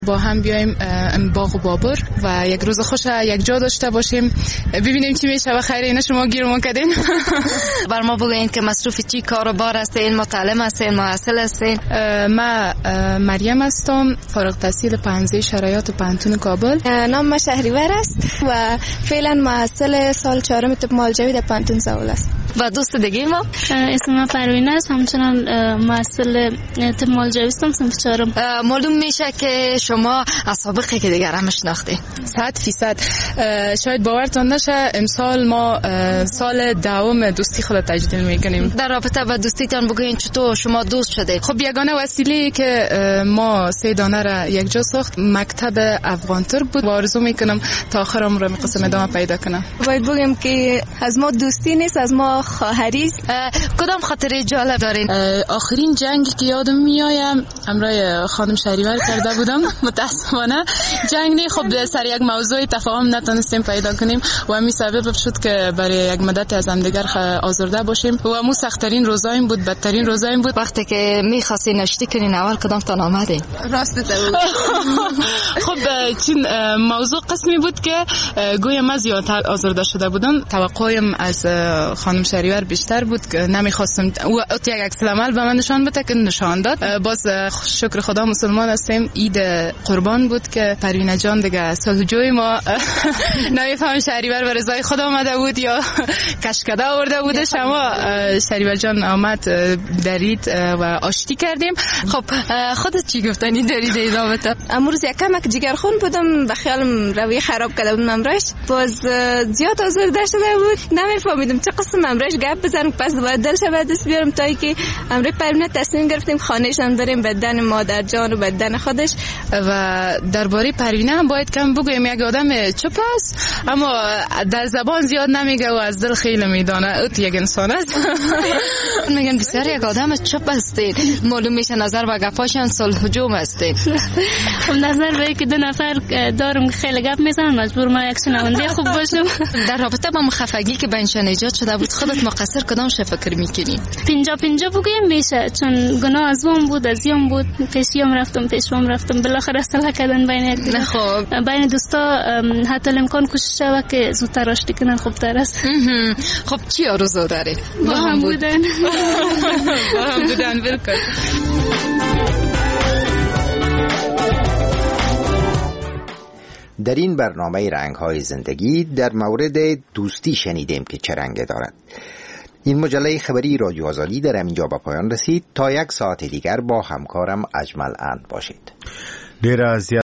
با هم بیایم باغ و بابر و یک روز خوش یک جا داشته باشیم، ببینیم چی میشه و خیر. اینا شما گیرمون کردین. بر ما بگوین که مصروف چی کار و بار هستین، متعلم هستین، محصل هستین؟ ما مریم هستم، فارغ التحصیل پانزه شرایط پانتون کابل. نام ما شهریور است و فعلا محصل سال 4 طب مالجوی در پانتون زاول است. و دوست دیگه ما اسم ما پروین است، همچنان محصل طب مالجوی هستم، صنف 4. معلوم میشه که شما از سابقه که دیگر هم شناختین. 100%. شاید باورتان نشه امسال ما سال دوم دوستی خود تجدید میکنیم. در رابطه با دوستیتان بگوین چطور شما دوست شدید؟ خب یگانه وسیله که ما 3 دانه را یک جا ساخت مکتب افغانتر بود و آرزو میکنم تا آخر عمر می قسم ادامه پیدا کنم. باید بگم که از ما دوستی نیست، از ما خواهری است. کدام خاطره جالب دارین؟ آخرین جنگی که یادم میایم همراه خانم شهریور کرده بودم. متاسفانه جنگ نه، خب سر یک موضوع تفاهم نتونستیم پیدا کنیم و همین سبب شد که برای یک مدت از هم دیگر آزرده باشیم و مو سخت‌ترین روزایم بود، بدترین روزایم بود. وقتی که می‌خواستین نشتی کنین اول کدام تان آمدین؟ راست بگو. خب چین موضوع قسمی بود که گویا من زیادتر آزرده شده بودم. توقعم از خانم شهریور بیشتر بود که نمی‌خواستم او یک عکس العمل به من نشان بده که نشان داد. باز شکر خدا مسلمان هستیم. عید قربان بود که پروینه جان دیگه صلحجوی ما نمیفهم شهریور به رضای خدا آمده بود یا کشکده آورده بوده. شما شهریور جان آمد درید و آشتی کردیم. خب خودت چی گفتنی دارید این رابطه؟ امروز یک کمک جگرخون بودم، به خیالم روی خراب کرده بودم امروز. باز زیاد آزرده شده بود، نمیفهمیدم چه قسم امروز گپ بزنم. پس باید دلش به دست بیارم تا اینکه امروز پروینه تصمیم گرفتیم خانه‌اش هم داریم بدن مادر جان و بدن خودش. و درباره پروینه هم باید کم بگویم یک آدم چپ است اما در زبان زیاد نمیگه و از دل خیلی میدانه. اوت یک انسان است. میگن بسیار یک آدم چپ هستید، معلوم میشه نظر به گپاشان صلح هجوم هستید. خب نظر به که 2 نفر دارم خیلی گپ میزنن مجبور ما یک شنونده خوب باشم. در رابطه با خفگی که بینشان ایجاد شده بود خودت مقصر کدام شه فکر میکنی؟ 50-50 بگویم میشه، چون گناه از اون بود، از یوم بود، پیشیام رفتم پیشوام رفتم، بالاخره اصلاح کردن بین یک دیگه. خب بین دوستا حتی امکان کوشش شود که زودتر آشتی کنن خوبتر است. خب چی آرزو داری؟ با هم بودن. با هم بودن بالکل. در این برنامه رنگ‌های زندگی در مورد دوستی شنیدیم که چه رنگ دارد. این مجله خبری رادیو آزادی در اینجا به پایان رسید. تا 1 ساعت دیگر با همکارم اجمل اند باشید.